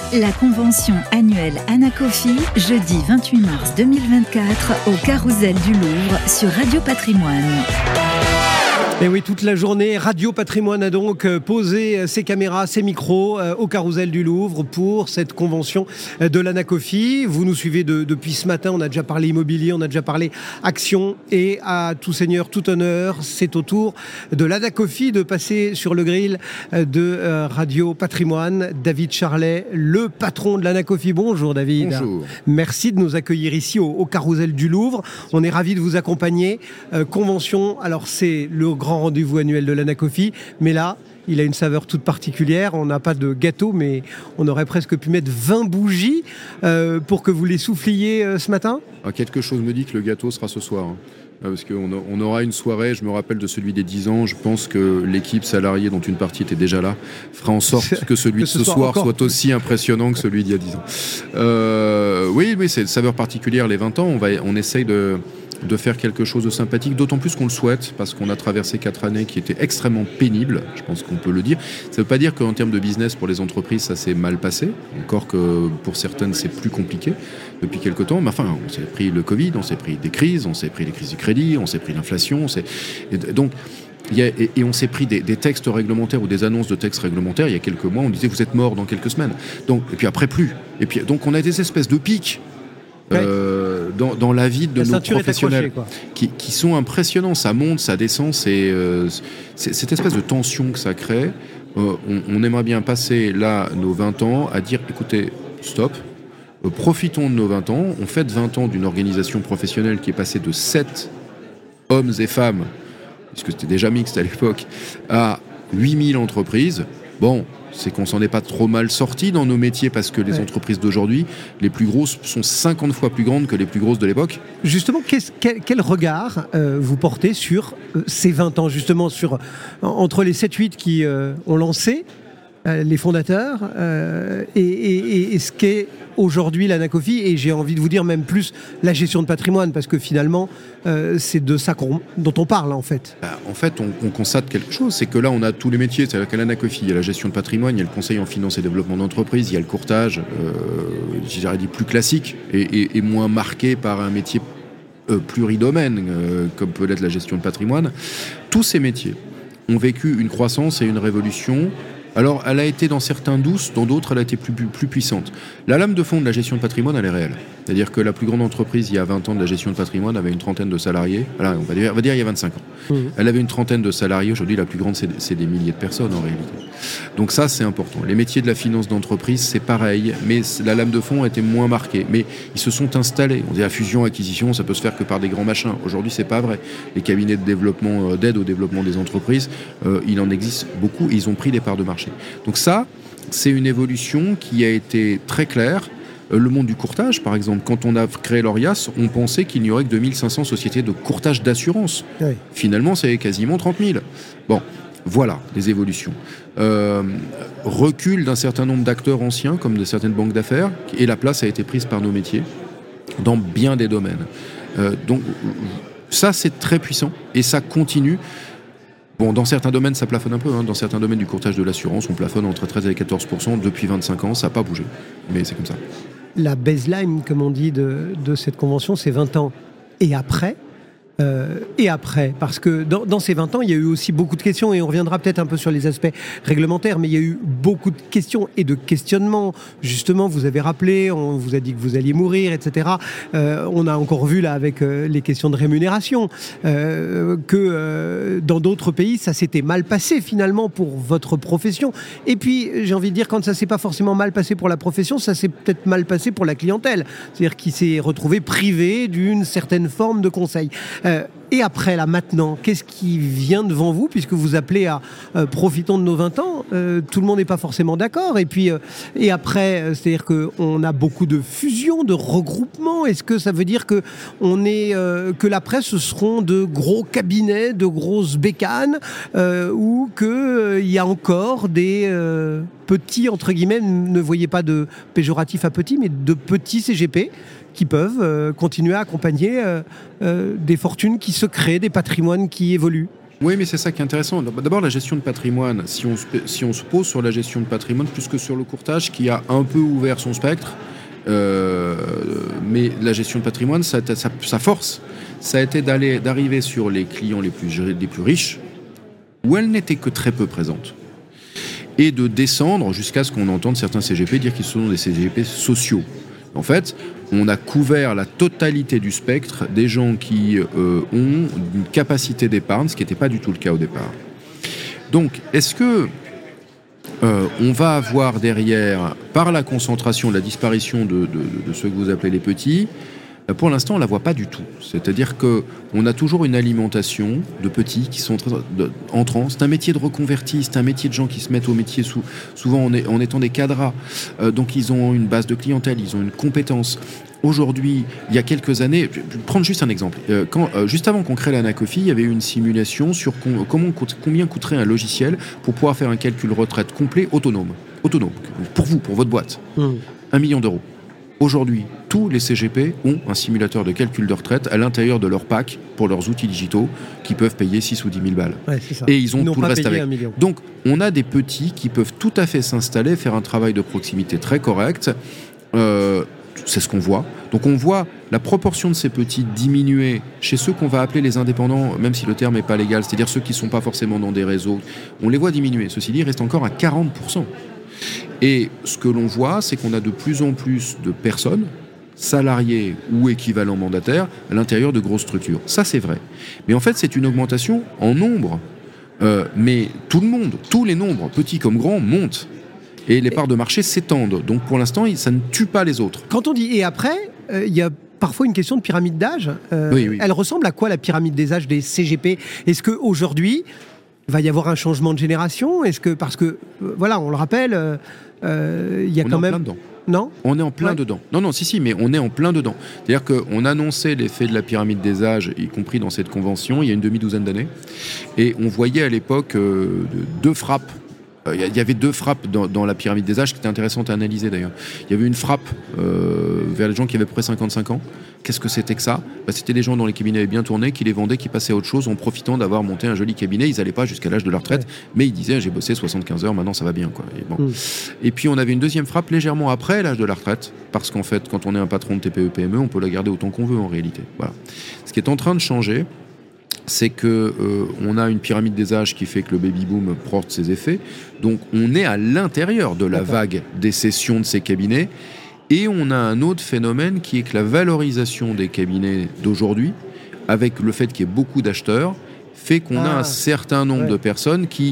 La convention annuelle Anacofi, jeudi 28 mars 2024 au Carrousel du Louvre sur Radio Patrimoine. Et oui, toute la journée, Radio Patrimoine a donc posé ses caméras, ses micros au Carrousel du Louvre pour cette convention de l'Anacofi. Vous nous suivez depuis ce matin, on a déjà parlé immobilier, on a déjà parlé action, et à tout seigneur, tout honneur, c'est au tour de l'Anacofi de passer sur le grill de Radio Patrimoine. David Charlet, le patron de l'Anacofi. Bonjour David. Bonjour. Merci de nous accueillir ici au Carrousel du Louvre. On est ravis de vous accompagner. Convention, alors c'est le grand rendez-vous annuel de l'Anacofi, mais là, il a une saveur toute particulière. On n'a pas de gâteau, mais on aurait presque pu mettre 20 bougies pour que vous les souffliez ce matin. Quelque chose me dit que le gâteau sera ce soir. Parce qu'on aura une soirée, je me rappelle de celui des 10 ans, je pense que l'équipe salariée dont une partie était déjà là fera en sorte que celui de ce soir soit aussi impressionnant que celui d'il y a 10 ans. Oui, c'est une saveur particulière, les 20 ans. On essaye de faire quelque chose de sympathique, d'autant plus qu'on le souhaite, parce qu'on a traversé 4 années qui étaient extrêmement pénibles, je pense qu'on peut le dire. Ça ne veut pas dire qu'en termes de business pour les entreprises, ça s'est mal passé, encore que pour certaines c'est plus compliqué depuis quelque temps, mais enfin, on s'est pris le Covid, on s'est pris des crises, on s'est pris les crises du crédit, on s'est pris l'inflation, et on s'est pris des textes réglementaires ou des annonces de textes réglementaires il y a quelques mois, on disait vous êtes morts dans quelques semaines, et puis après plus, et puis donc on a des espèces de pics. Dans la vie de nos professionnels qui sont impressionnants, ça monte, ça descend, c'est cette espèce de tension que ça crée. On aimerait bien passer là nos 20 ans à dire écoutez, stop, profitons de nos 20 ans, on fête 20 ans d'une organisation professionnelle qui est passée de 7 hommes et femmes, puisque c'était déjà mixte à l'époque, à 8000 entreprises. Bon, c'est qu'on s'en est pas trop mal sorti dans nos métiers, parce que les entreprises d'aujourd'hui, les plus grosses sont 50 fois plus grandes que les plus grosses de l'époque. Justement, quel regard vous portez sur ces 20 ans, justement, entre les 7-8 qui ont lancé les fondateurs et ce qu'est aujourd'hui l'Anacofi, et j'ai envie de vous dire même plus la gestion de patrimoine, parce que finalement c'est de ça dont on parle en fait. En fait, on constate quelque chose, c'est que là on a tous les métiers, c'est-à-dire qu'à l'Anacofi il y a la gestion de patrimoine, il y a le conseil en finance et développement d'entreprise, il y a le courtage, j'aurais dit plus classique et moins marqué par un métier pluridomaine comme peut l'être la gestion de patrimoine. Tous ces métiers ont vécu une croissance et une révolution. Alors, elle a été dans certains douce, dans d'autres, elle a été plus puissante. La lame de fond de la gestion de patrimoine, elle est réelle. C'est-à-dire que la plus grande entreprise, il y a 20 ans de la gestion de patrimoine, avait une trentaine de salariés. Alors, on va dire il y a 25 ans. Elle avait une trentaine de salariés. Aujourd'hui, la plus grande, c'est des milliers de personnes, en réalité. Donc ça, c'est important. Les métiers de la finance d'entreprise, c'est pareil, mais la lame de fond a été moins marquée. Mais ils se sont installés. On dit la fusion, acquisition, ça peut se faire que par des grands machins. Aujourd'hui, c'est pas vrai. Les cabinets de développement, d'aide au développement des entreprises, il en existe beaucoup et ils ont pris des parts de marché. Donc ça, c'est une évolution qui a été très claire. Le monde du courtage, par exemple, quand on a créé l'Orias, on pensait qu'il n'y aurait que 2500 sociétés de courtage d'assurance. Oui. Finalement, c'est quasiment 30 000. Bon, voilà les évolutions. Recul d'un certain nombre d'acteurs anciens, comme de certaines banques d'affaires, et la place a été prise par nos métiers dans bien des domaines. Donc ça, c'est très puissant et ça continue. Bon, dans certains domaines, ça plafonne un peu. Dans certains domaines du courtage de l'assurance, on plafonne entre 13 et 14% depuis 25 ans. Ça n'a pas bougé, mais c'est comme ça. La baseline, comme on dit, de cette convention, c'est 20 ans. Et après, parce que dans ces 20 ans, il y a eu aussi beaucoup de questions, et on reviendra peut-être un peu sur les aspects réglementaires, mais il y a eu beaucoup de questions et de questionnements. Justement, vous avez rappelé, on vous a dit que vous alliez mourir, etc. On a encore vu là avec les questions de rémunération que dans d'autres pays, ça s'était mal passé finalement pour votre profession. Et puis, j'ai envie de dire, quand ça s'est pas forcément mal passé pour la profession, ça s'est peut-être mal passé pour la clientèle. C'est-à-dire qu'il s'est retrouvé privé d'une certaine forme de conseil. Et après, là, maintenant, qu'est-ce qui vient devant vous, puisque vous appelez à profitons de nos 20 ans, tout le monde n'est pas forcément d'accord. Et puis, et après, c'est-à-dire qu'on a beaucoup de fusions, de regroupements. Est-ce que ça veut dire que la presse, ce seront de gros cabinets, de grosses bécanes, ou qu'il y a encore des petits, entre guillemets, ne voyez pas de péjoratif à petits, mais de petits CGP qui peuvent continuer à accompagner des fortunes qui se créent, des patrimoines qui évoluent? Oui, mais c'est ça qui est intéressant. D'abord, la gestion de patrimoine, si on se pose sur la gestion de patrimoine plus que sur le courtage qui a un peu ouvert son spectre, mais la gestion de patrimoine, sa force, ça a été d'arriver sur les clients les plus riches, où elle n'était que très peu présente, et de descendre jusqu'à ce qu'on entende certains CGP dire qu'ils sont des CGP sociaux. En fait, on a couvert la totalité du spectre des gens qui ont une capacité d'épargne, ce qui n'était pas du tout le cas au départ. Donc, est-ce que on va avoir derrière, par la concentration, la disparition de ceux que vous appelez les petits, pour l'instant, on ne la voit pas du tout. C'est-à-dire qu'on a toujours une alimentation de petits qui sont entrants. C'est un métier de reconvertis, c'est un métier de gens qui se mettent au métier souvent en étant des cadras. Donc ils ont une base de clientèle, ils ont une compétence. Aujourd'hui, il y a quelques années, je vais prendre juste un exemple. Juste avant qu'on crée l'Anacofi, il y avait eu une simulation sur combien coûterait un logiciel pour pouvoir faire un calcul retraite complet autonome. Pour vous, pour votre boîte. 1 million d'euros. Aujourd'hui, tous les CGP ont un simulateur de calcul de retraite à l'intérieur de leur pack pour leurs outils digitaux qui peuvent payer 6 ou 10 000 balles. Ouais, c'est ça. Et ils ont tout le reste avec. $1 Donc, on a des petits qui peuvent tout à fait s'installer, faire un travail de proximité très correct. C'est ce qu'on voit. Donc, on voit la proportion de ces petits diminuer chez ceux qu'on va appeler les indépendants, même si le terme n'est pas légal, c'est-à-dire ceux qui ne sont pas forcément dans des réseaux. On les voit diminuer. Ceci dit, il reste encore à 40%. Et ce que l'on voit, c'est qu'on a de plus en plus de personnes, salariés ou équivalents mandataires, à l'intérieur de grosses structures. Ça, c'est vrai. Mais en fait, c'est une augmentation en nombre. Mais tout le monde, tous les nombres, petits comme grands, montent. Et les parts de marché s'étendent. Donc, pour l'instant, ça ne tue pas les autres. Quand on dit « et après », il y a parfois une question de pyramide d'âge. Oui. Elle ressemble à quoi, la pyramide des âges des CGP ? Est-ce qu'aujourd'hui, il va y avoir un changement de génération ? Parce que, voilà, on le rappelle, il y a quand même... On est en plein dedans. Non ? On est en plein dedans. Non, si, mais on est en plein dedans. C'est-à-dire qu'on annonçait l'effet de la pyramide des âges, y compris dans cette convention, il y a une demi-douzaine d'années. Et on voyait à l'époque 2 frappes. Il y avait 2 frappes dans la pyramide des âges qui étaient intéressantes à analyser d'ailleurs. Il y avait une frappe vers les gens qui avaient à peu près 55 ans. Qu'est-ce que c'était que ça ? C'était des gens dont les cabinets avaient bien tourné, qui les vendaient, qui passaient à autre chose en profitant d'avoir monté un joli cabinet. Ils n'allaient pas jusqu'à l'âge de la retraite, mais ils disaient j'ai bossé 75 heures, maintenant ça va bien, quoi. Et puis on avait une deuxième frappe légèrement après l'âge de la retraite, parce qu'en fait quand on est un patron de TPE-PME, on peut la garder autant qu'on veut en réalité. Voilà. Ce qui est en train de changer, c'est qu'on a une pyramide des âges qui fait que le baby-boom porte ses effets. Donc on est à l'intérieur de la vague des cessions de ces cabinets. Et on a un autre phénomène qui est que la valorisation des cabinets d'aujourd'hui, avec le fait qu'il y ait beaucoup d'acheteurs, fait qu'on a un certain nombre de personnes qui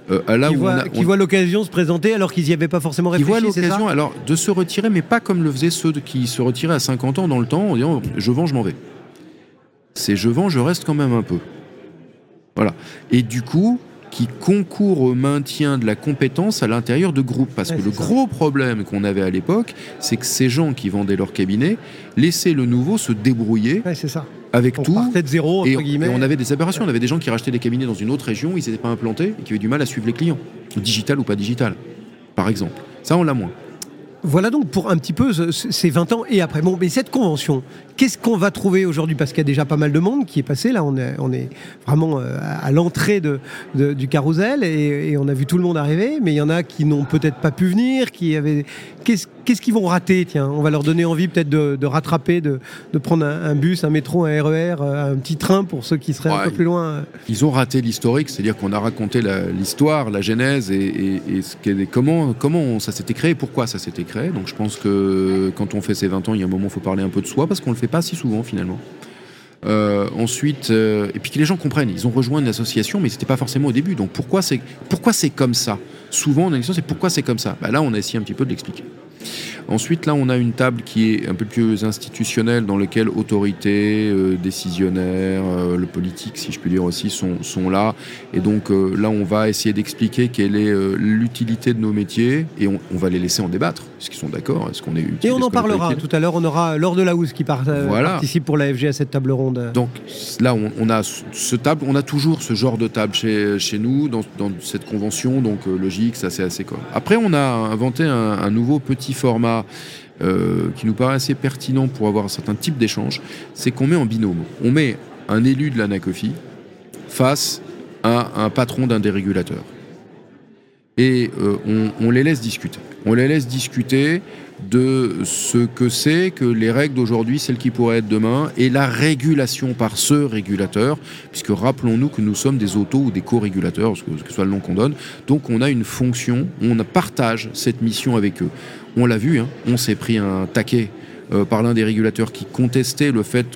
voient l'occasion se présenter alors qu'ils n'y avaient pas forcément réfléchi. Qui voient l'occasion alors de se retirer, mais pas comme le faisaient ceux qui se retiraient à 50 ans dans le temps en disant je vends, je m'en vais. C'est je vends, je reste quand même un peu. Voilà. Et du coup, qui concourt au maintien de la compétence à l'intérieur de groupes. Parce que le gros problème qu'on avait à l'époque, c'est que ces gens qui vendaient leur cabinet laissaient le nouveau se débrouiller avec tout. Partait de zéro, entre guillemets. Et on avait des aberrations. On avait des gens qui rachetaient des cabinets dans une autre région, ils n'étaient pas implantés et qui avaient du mal à suivre les clients. Digital ou pas digital, par exemple. Ça, on l'a moins. Voilà donc pour un petit peu ces 20 ans et après. Bon, mais cette convention, qu'est-ce qu'on va trouver aujourd'hui ? Parce qu'il y a déjà pas mal de monde qui est passé. Là, on est vraiment à l'entrée du carrousel et on a vu tout le monde arriver. Mais il y en a qui n'ont peut-être pas pu venir, qui avaient... Qu'est-ce qu'ils vont rater ? Tiens, on va leur donner envie peut-être de rattraper, de prendre un bus, un métro, un RER, un petit train pour ceux qui seraient un peu plus loin. Ils ont raté l'historique, c'est-à-dire qu'on a raconté l'histoire, la genèse et comment ça s'était créé, pourquoi ça s'était créé. Donc je pense que quand on fait ses 20 ans, il y a un moment où il faut parler un peu de soi parce qu'on ne le fait pas si souvent finalement. Ensuite, et puis que les gens comprennent, ils ont rejoint une association, mais c'était pas forcément au début. Donc pourquoi c'est comme ça ? Souvent, on a une question, c'est pourquoi c'est comme ça ? Là, on a essayé un petit peu de l'expliquer. Ensuite, là, on a une table qui est un peu plus institutionnelle, dans laquelle autorités, décisionnaires, le politique, si je puis dire aussi, sont là. Et donc là, on va essayer d'expliquer quelle est l'utilité de nos métiers, et on va les laisser en débattre. Est-ce qu'ils sont d'accord ? Est-ce qu'on est utile ? Et on en parlera tout à l'heure. On aura Laure Delahousse qui participe pour l'AFG à cette table ronde. Donc là, on a on a toujours ce genre de table chez nous, dans cette convention, donc logique, ça c'est assez cool. Après, on a inventé un nouveau petit format qui nous paraît assez pertinent pour avoir un certain type d'échange, c'est qu'on met en binôme. On met un élu de l'Anacofi face à un patron d'un des régulateurs. Et on les laisse discuter. On les laisse discuter de ce que c'est que les règles d'aujourd'hui, celles qui pourraient être demain, et la régulation par ce régulateur, puisque rappelons-nous que nous sommes des auto- ou des co-régulateurs, que soit le nom qu'on donne, donc on a une fonction, on partage cette mission avec eux. On l'a vu, hein, on s'est pris un taquet par l'un des régulateurs qui contestait le fait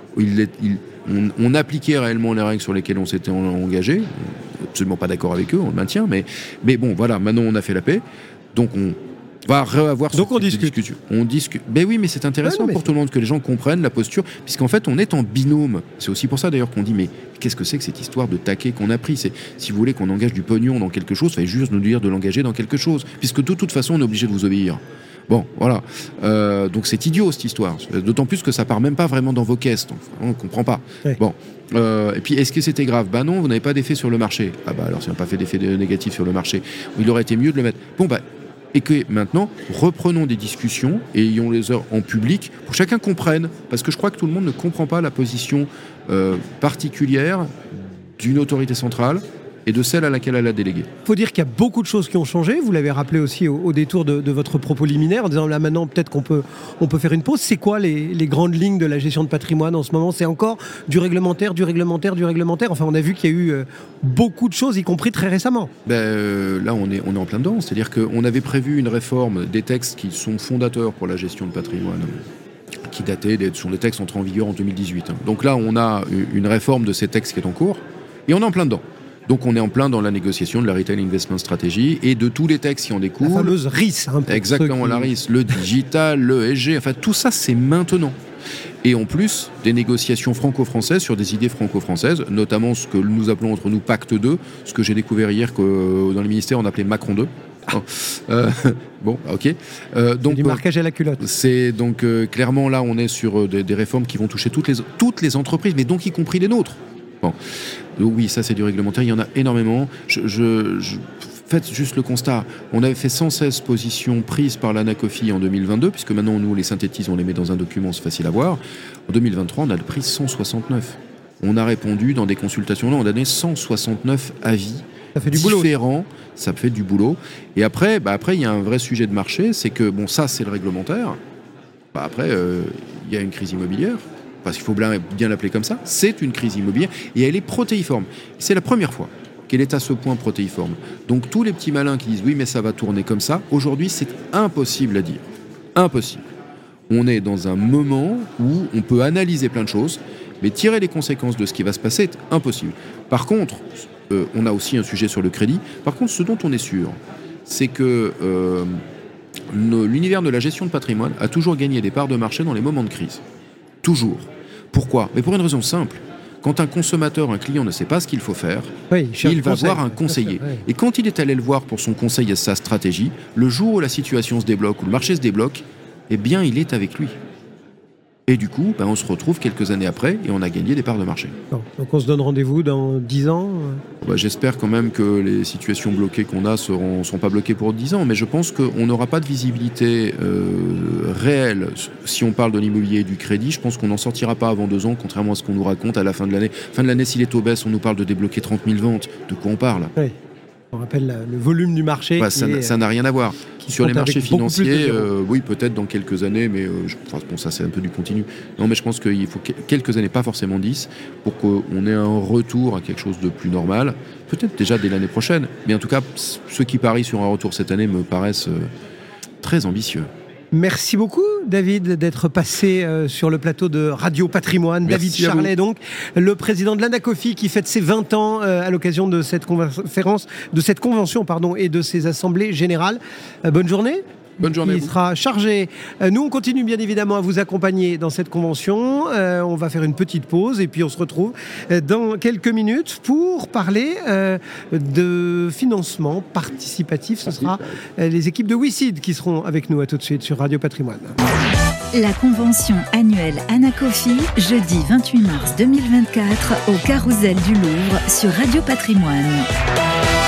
qu'on appliquait réellement les règles sur lesquelles on s'était engagé. Absolument pas d'accord avec eux, on le maintient, mais bon, voilà, maintenant on a fait la paix, donc on va reavoir donc on discute. On discute. Ben oui, mais c'est intéressant pour tout le monde que les gens comprennent la posture, puisqu'en fait on est en binôme. C'est aussi pour ça d'ailleurs qu'on dit, mais qu'est-ce que c'est que cette histoire de taquet qu'on a pris ? C'est, si vous voulez qu'on engage du pognon dans quelque chose, il fallait juste nous dire de l'engager dans quelque chose, puisque de toute façon on est obligé de vous obéir. Bon, voilà. Donc c'est idiot cette histoire. D'autant plus que ça part même pas vraiment dans vos caisses. Donc, on ne comprend pas. Oui. Bon. Et puis est-ce que c'était grave ? Bah non, vous n'avez pas d'effet sur le marché. Ah bah alors si on n'a pas fait d'effet négatif sur le marché, il aurait été mieux de le mettre. Bon bah, et que maintenant, reprenons des discussions et ayons-les en public pour que chacun comprenne. Parce que je crois que tout le monde ne comprend pas la position particulière d'une autorité centrale et de celle à laquelle elle a délégué. Il faut dire qu'il y a beaucoup de choses qui ont changé. Vous l'avez rappelé aussi au détour de votre propos liminaire, en disant là maintenant peut-être qu'on peut faire une pause. C'est quoi les grandes lignes de la gestion de patrimoine en ce moment ? C'est encore du réglementaire. Enfin, on a vu qu'il y a eu beaucoup de choses, y compris très récemment. Là, on est en plein dedans. C'est-à-dire qu'on avait prévu une réforme des textes qui sont fondateurs pour la gestion de patrimoine, qui dataient, sont des textes entrés en vigueur en 2018. Donc là, on a une réforme de ces textes qui est en cours, et on est en plein dedans. Donc on est en plein dans la négociation de la Retail Investment Strategy et de tous les textes qui en découlent. La fameuse RIS. Exactement, la RIS, le digital, le ESG, enfin tout ça c'est maintenant. Et en plus, des négociations franco-françaises sur des idées franco-françaises, notamment ce que nous appelons entre nous Pacte 2, ce que j'ai découvert hier que dans les ministères on appelait Macron 2. Bon, ok. Donc du marquage à la culotte. C'est donc clairement là on est sur des réformes qui vont toucher toutes les entreprises, mais donc y compris les nôtres. Bon. Donc oui, ça c'est du réglementaire, il y en a énormément. Faites juste le constat. On avait fait 116 positions prises par l'ANACOFI en 2022, puisque maintenant nous les synthétise, on les met dans un document, c'est facile à voir. En 2023, on a pris 169. On a répondu dans des consultations, on a donné 169 avis différents. Ça fait du boulot. Et après, il y a un vrai sujet de marché, c'est que, bon, ça c'est le réglementaire. Après, il y a une crise immobilière. Parce qu'il faut bien l'appeler comme ça, c'est une crise immobilière et elle est protéiforme. C'est la première fois qu'elle est à ce point protéiforme. Donc tous les petits malins qui disent oui mais ça va tourner comme ça, aujourd'hui c'est impossible à dire. Impossible. On est dans un moment où on peut analyser plein de choses, mais tirer les conséquences de ce qui va se passer est impossible. Par contre, on a aussi un sujet sur le crédit. Par contre, ce dont on est sûr, c'est que l'univers de la gestion de patrimoine a toujours gagné des parts de marché dans les moments de crise. Toujours. Pourquoi ? Mais pour une raison simple. Quand un consommateur, un client ne sait pas ce qu'il faut faire, il va voir un conseiller. Et quand il est allé le voir pour son conseil et sa stratégie, le jour où la situation se débloque, où le marché se débloque, eh bien, il est avec lui. Et du coup, on se retrouve quelques années après et on a gagné des parts de marché. Donc on se donne rendez-vous dans 10 ans J'espère quand même que les situations bloquées qu'on a ne seront pas bloquées pour 10 ans, mais je pense qu'on n'aura pas de visibilité réelle si on parle de l'immobilier et du crédit. Je pense qu'on n'en sortira pas avant 2 ans, contrairement à ce qu'on nous raconte à la fin de l'année. Fin de l'année, si les taux baissent, on nous parle de débloquer 30 000 ventes. De quoi on parle ? Oui. On rappelle le volume du marché. Ça n'a rien à voir. Sur les marchés financiers, oui, peut-être dans quelques années, mais ça c'est un peu du continu. Non, mais je pense qu'il faut quelques années, pas forcément 10, pour qu'on ait un retour à quelque chose de plus normal. Peut-être déjà dès l'année prochaine. Mais en tout cas, ceux qui parient sur un retour cette année me paraissent très ambitieux. Merci beaucoup, David, d'être passé sur le plateau de Radio Patrimoine. Merci David Charlet, donc, le président de l'ANACOFI, qui fête ses 20 ans à l'occasion de cette convention, et de ses assemblées générales. Bonne journée. Bonne journée. Il sera chargé. Nous, on continue bien évidemment à vous accompagner dans cette convention. On va faire une petite pause et puis on se retrouve dans quelques minutes pour parler de financement participatif. Ce sera les équipes de WICID qui seront avec nous. À tout de suite sur Radio Patrimoine. La convention annuelle ANACOFI, jeudi 28 mars 2024 au Carrousel du Louvre sur Radio Patrimoine.